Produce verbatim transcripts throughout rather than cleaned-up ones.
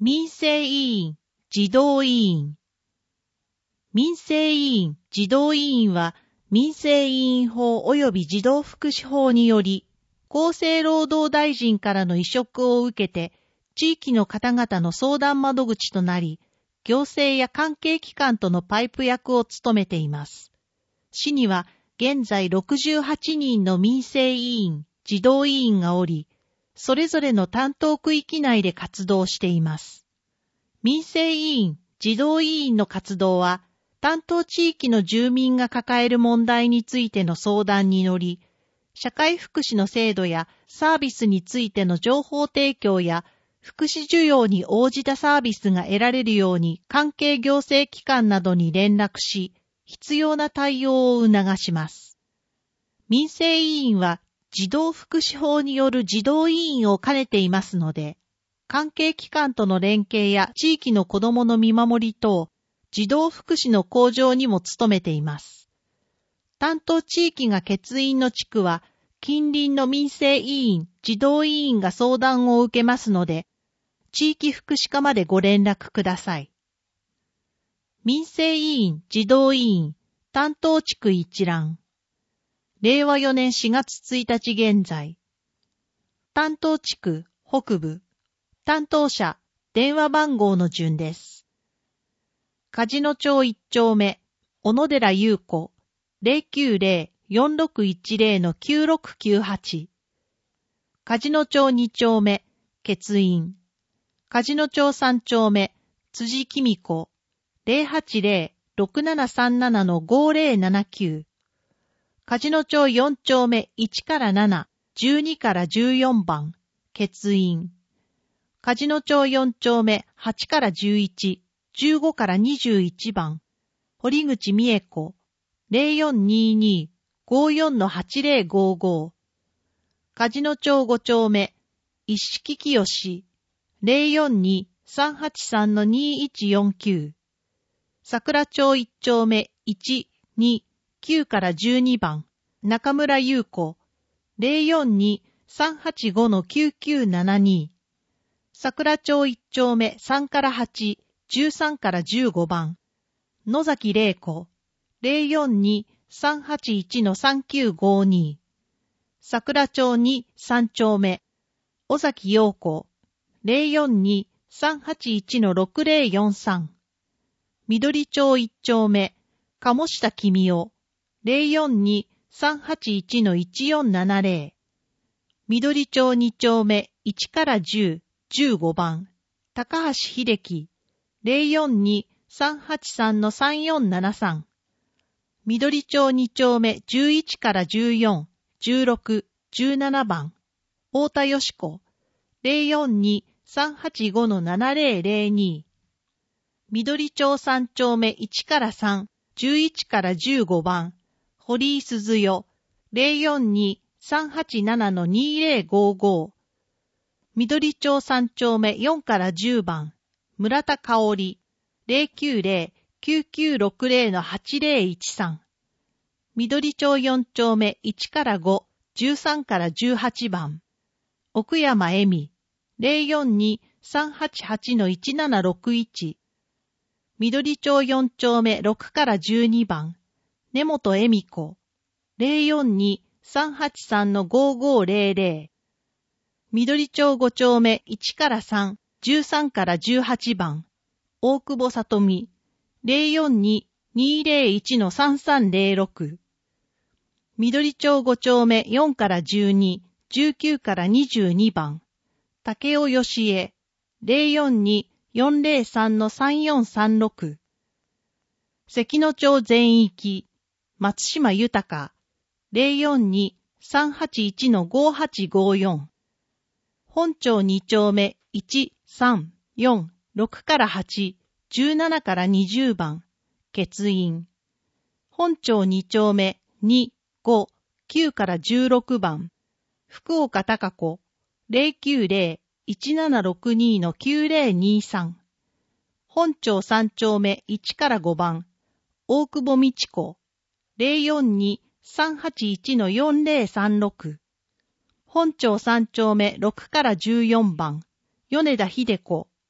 民生委員、児童委員。民生委員、児童委員は、民生委員法及び児童福祉法により、厚生労働大臣からの委嘱を受けて、地域の方々の相談窓口となり、行政や関係機関とのパイプ役を務めています。市には、現在ろくじゅうはちにんの民生委員、児童委員がおり、それぞれの担当区域内で活動しています。民生委員、児童委員の活動は、担当地域の住民が抱える問題についての相談に乗り、社会福祉の制度やサービスについての情報提供や、福祉需要に応じたサービスが得られるように関係行政機関などに連絡し、必要な対応を促します。民生委員は児童福祉法による児童委員を兼ねていますので、関係機関との連携や地域の子どもの見守り等、児童福祉の向上にも努めています。担当地域が欠員の地区は、近隣の民生委員、児童委員が相談を受けますので、地域福祉課までご連絡ください。民生委員、児童委員、担当地区一覧。れいわよねんしがつついたち現在。担当地区、北部。担当者、電話番号の順です。梶野町いち丁目、小野寺優子、ゼロきゅうゼロ よんろくいちゼロ のきゅうろくきゅうはち。梶野町に丁目、欠員。梶野町さん丁目、辻きみ子、ゼロはちゼロ ろくななさんなな のごゼロななきゅう。梶野町よん丁目いちからなな、じゅうにからじゅうよんばん、欠員。梶野町よん丁目はちからじゅういち、じゅうごからにじゅういちばん、堀口美恵子、ゼロよんにに ごよんのはちゼロごご。梶野町ご丁目、一色清、ゼロよんに さんはちさんのにいちよんきゅう。桜町いち丁目いち、に、きゅうからじゅうにばん、中村優子、ゼロよんに さんはちごのきゅうきゅうななに。桜町いち丁目さんからはち、じゅうさんからじゅうごばん、野崎玲子、ゼロよんに さんはちいちのさんきゅうごに。桜町に、さん丁目、尾崎陽子、ゼロよんに さんはちいちのろくゼロよんさん。緑町いち丁目、鴨下君代、ゼロよんに さんはちいちのいちよんななゼロ。緑町に丁目いちからじゅう、じゅうごばん、高橋秀樹、ゼロよんに さんはちさんのさんよんななさん。緑町に丁目じゅういちからじゅうよん、じゅうろく、じゅうななばん、太田よし子、ゼロよんに さんはちごのななゼロゼロに。緑町さん丁目いちからさん、じゅういちからじゅうごばん、堀井鈴代、ゼロよんに さんはちななのにゼロごご。緑町さん丁目よんからじゅうばん、村田香織、ゼロきゅうゼロ きゅうきゅうろくゼロのはちゼロいちさん。緑町よん丁目いちからご、じゅうさんからじゅうはちばん、奥山恵美、ゼロよんに さんはちはちのいちななろくいち。緑町よん丁目ろくからじゅうにばん、根本恵美子、ゼロよんに さんはちさんのごごゼロゼロ。緑町ご丁目いちからさん、じゅうさんからじゅうはちばん、大久保里美、ゼロよんに にゼロいちのさんさんゼロろく。緑町ご丁目よんからじゅうに、じゅうきゅうからにじゅうにばん、竹尾義恵、ゼロよんに よんゼロさんのさんよんさんろく。関野町全域、松島豊、ゼロよんに さんはちいちのごはちごよん。本町に丁目いち、さん、よん、ろくからはち、じゅうななからにじゅうばん、欠員。本町に丁目に、ご、きゅうからじゅうろくばん、福岡貴子、ゼロきゅうゼロ いちななろくにのきゅうゼロにさん。本町さん丁目いちからごばん、大久保美智子、ゼロよんに さんはちいちのよんゼロさんろく。本町さん丁目ろくからじゅうよんばん、米田秀子、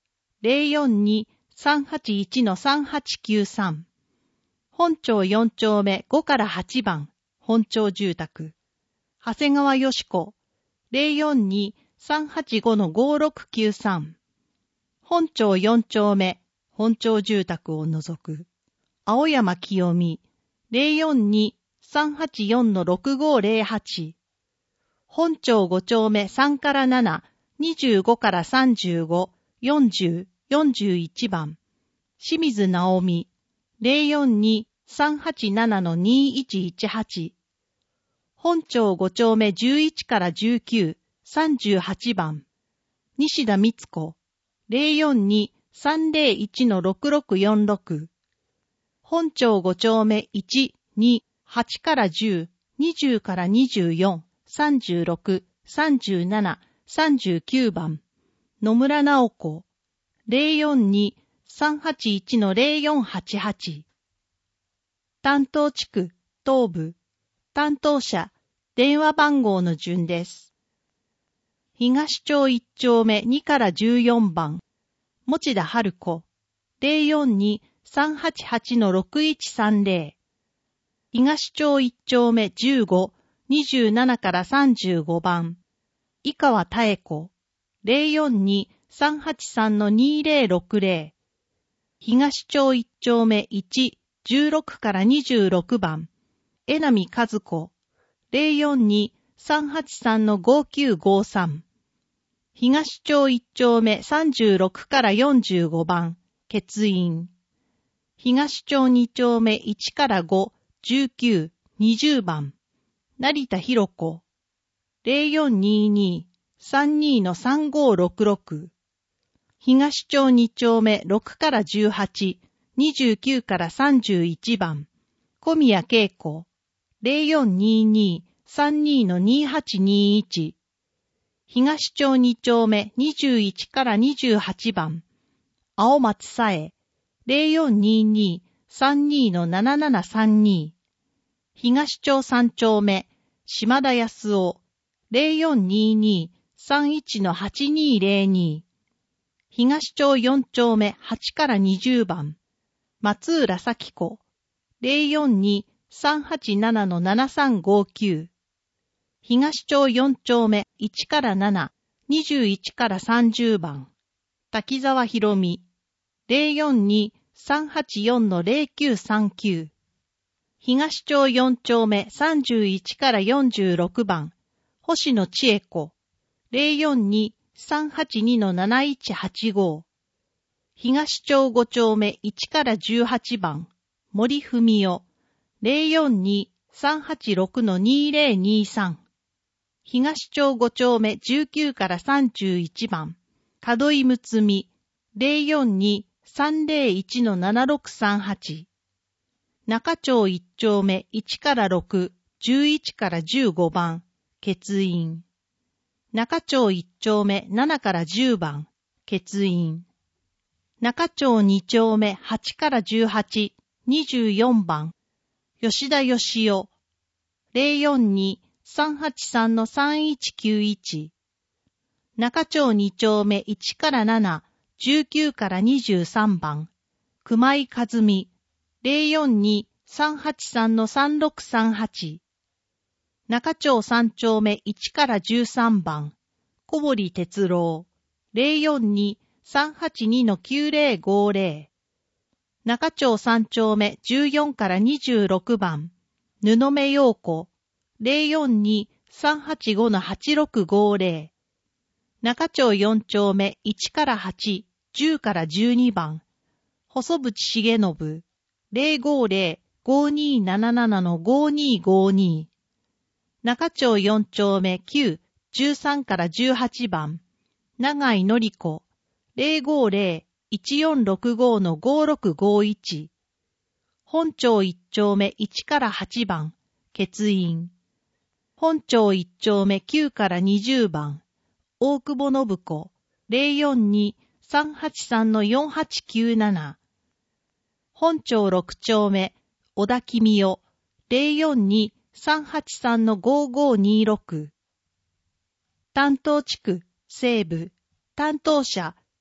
ゼロよんに さんはちいち のさんはちきゅうさん。本町よん丁目ごからはちばん、本町住宅。長谷川よし子、ゼロよんに さんはちご のごろくきゅうさん。本町よん丁目、本町住宅を除く。青山清美、ゼロよんに さんはちよん のろくごゼロはち。本町ご丁目さんからなな、にじゅうごからさんじゅうご、よんじゅう、よんじゅういちばん。清水直美、ゼロよんに さんはちなな のにいちいちはち。本町ご丁目じゅういちからじゅうきゅう、さんじゅうはちばん。西田光子、ゼロよんに さんゼロいち のろくろくよんろく。本町ご丁目いち、に、はちからじゅう、にじゅうからにじゅうよん、さんじゅうろく、さんじゅうなな、さんじゅうきゅうばん。野村直子、ゼロよんに さんはちいち のゼロよんはちはち。担当地区、東部、担当者、電話番号の順です。東町いち丁目にからじゅうよんばん、持田春子、ゼロよんに さんはちはち のろくいちさんゼロ。東町いち丁目じゅうご、にじゅうななからさんじゅうごばん、井川妙子、ゼロよんに さんはちさん のにゼロろくゼロ。東町いち丁目いち、じゅうろくからにじゅうろくばん、江波和子、ゼロよんに さんはちさん のごきゅうごさん。東町いち丁目さんじゅうろくからよんじゅうごばん、欠員。東町に丁目いちからご、じゅうきゅう、にじゅうばん、成田博子、ゼロよんにに さんに のさんごろくろく。東町に丁目ろくからじゅうはち、にじゅうきゅうからさんじゅういちばん、小宮恵子、ゼロよんにに さんに のにはちにいち。東町に丁目にじゅういちからにじゅうはちばん、青松さえ、ゼロよんにに さんに のななななさんに。東町さん丁目、島田康夫、ゼロよんにに さんいち のはちにゼロに。東町よん丁目はちからにじゅうばん、松浦咲子、ゼロよんに さんはちなな のななさんごきゅう。東町よん丁目いちからなな、にじゅういちからさんじゅうばん、滝沢博美、ゼロよんに さんはちよん のゼロきゅうさんきゅう。東町よん丁目さんじゅういちからよんじゅうろくばん、星野千恵子、ゼロよんに さんはちに のなないちはちご。東町ご丁目いちからじゅうはちばん、森文代、ゼロよんに さんはちろく のにゼロにさん。東町ご丁目じゅうきゅうからさんじゅういちばん、門井睦美、ゼロよんに さんゼロいち のななろくさんはち。中町いち丁目いちからろく、じゅういちからじゅうごばん、欠員。中町いち丁目ななからじゅうばん、欠員。中町に丁目はちからじゅうはち、にじゅうよんばん、吉田義雄、ゼロよんに さんはちさん のさんいちきゅういち。中町に丁目いちからなな、じゅうきゅうからにじゅうさんばん、熊井和美、ゼロよんに さんはちさん のさんろくさんはち。中町さん丁目いちからじゅうさんばん、小堀哲郎、ゼロよんに さんはちに のきゅうゼロごゼロ。中町さん丁目じゅうよんからにじゅうろくばん、布目陽子、ゼロよんに さんはちご のはちろくごゼロ。中町よん丁目いちからはち、じゅうからじゅうにばん、細渕重信、ゼロごゼロ ごにーなななのごにーごに。中町よん丁目きゅう、じゅうさんからじゅうはちばん、長井紀子、ゼロごゼロ いちよんろくごのごろくごいち。本町いち丁目いちからはちばん、欠員。本町いち丁目きゅうからにじゅうばん、大久保信子、ゼロよんに さんはちさん のよんはちきゅうなな。本町ろく丁目、小田公代、ゼロよんに さんはちさん のごごにろく。担当地区、西部、担当者、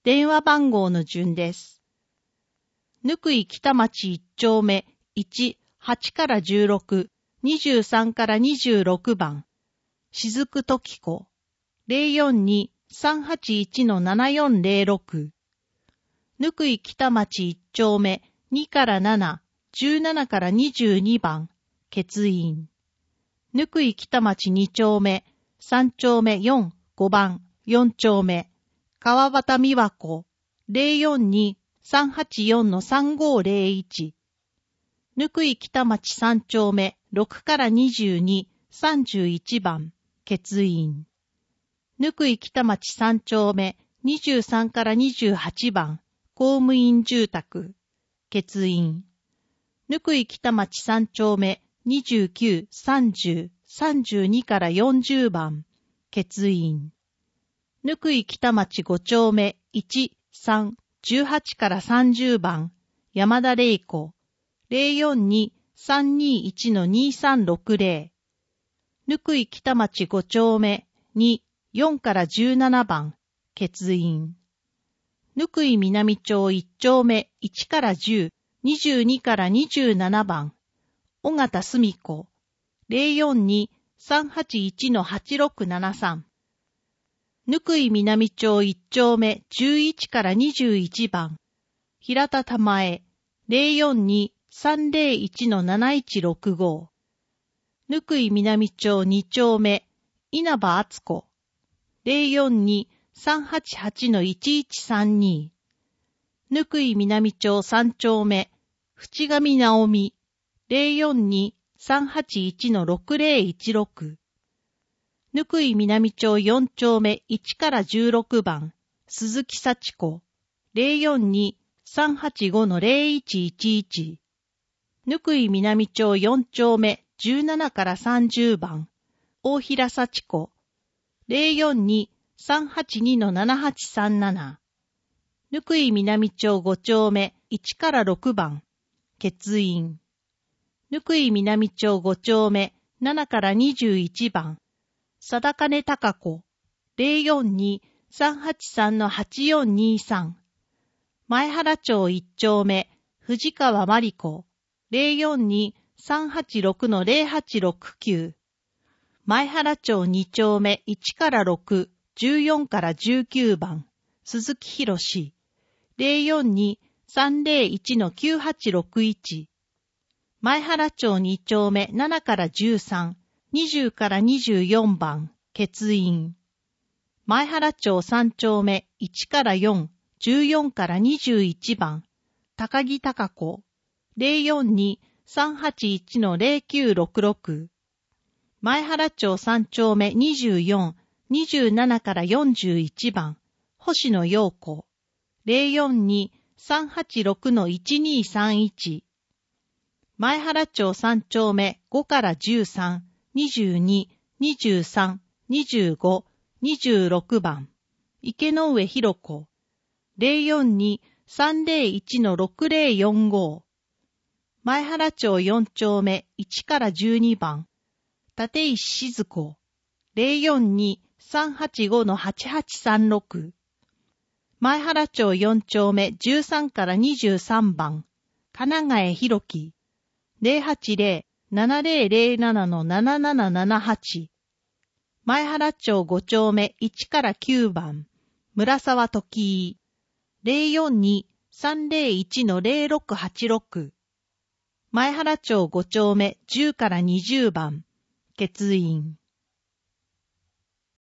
電話番号の順です。ぬくい北町いち丁目いち、はちからじゅうろく、にじゅうさんからにじゅうろくばん、しずくときこ、ゼロよんに さんはちいち ななよんゼロろく。ぬくい北町いち丁目にからなな、じゅうななからにじゅうにばん、欠員。ぬくい北町に丁目、さん丁目よん、ごばん、よん丁目、川端美和子、ゼロよんに さんはちよん さんごゼロいち。ぬくい北町さん丁目ろくからにじゅうに、さんじゅういちばん、欠員。ぬくい北町さん丁目にじゅうさんからにじゅうはちばん、公務員住宅、欠員。ぬくい北町さん丁目にじゅうきゅう、さんじゅう、さんじゅうにからよんじゅうばん、欠員。ぬくい北町ご丁目いち、さん、じゅうはちからさんじゅうばん、山田玲子、ゼロよんに さんにいち にさんろくゼロ。ぬくい北町ご丁目に、よんからじゅうななばん、欠員。ぬくい南町いち丁目いちからじゅう、にじゅうにからにじゅうななばん、尾形澄子、ゼロよんに さんはちいち はちろくななさん。ぬくい南町いち丁目じゅういちからにじゅういちばん、平田玉江、ゼロよんに さんゼロいち なないちろくご。ぬくい南町に丁目、稲葉敦子、ゼロよんに さんはちはち いちいちさんに。ぬくい南町さん丁目、淵上直美、ゼロよんに さんはちいち ろくゼロいちろく。ぬくい南町よん丁目いちからじゅうろくばん、鈴木幸子、ゼロよんに さんはちご ゼロいちいちいち。ぬくい南町よん丁目じゅうななからさんじゅうばん、大平幸子、ゼロよんに さんはちに ななはちさんなな。ぬくい南町ご丁目いちからろくばん、欠員。ぬくい南町ご丁目ななからにじゅういちばん、貞金孝子、ゼロよんに さんはちさん はちよんにさん。前原町いち丁目、藤川真理子、ゼロよんに さんはちろく ゼロはちろくきゅう。前原町に丁目いちからろく、じゅうよんからじゅうきゅうばん、鈴木博士、ゼロよんに さんゼロいち きゅうはちろくいち。前原町に丁目ななからじゅうさん、にじゅうからにじゅうよんばん、欠員。前原町さん丁目いちからよん、じゅうよんからにじゅういちばん、高木孝子、ゼロよんに さんはちいち ゼロきゅうろくろく。前原町さん丁目にじゅうよん、にじゅうななからよんじゅういちばん、星野陽子、ゼロよんに さんはちろく いちにさんいち。前原町さん丁目ごからじゅうさん、にじゅうに、にじゅうさん、にじゅうご、にじゅうろくばん、池上博子、ゼロよんに さんゼロいち ろくゼロよんご。前原町よん丁目いちからじゅうにばん、立石静子、ゼロよんに さんはちご はちはちさんろく。前原町よん丁目じゅうさんからにじゅうさんばん、金ヶ江博樹、ゼロはちゼロ ななゼロゼロなな ななななななはち。前原町ご丁目いちからきゅうばん、村沢時井、ゼロよんに さんゼロいち ゼロろくはちろく。前原町ご丁目じゅうからにじゅうばん、欠員。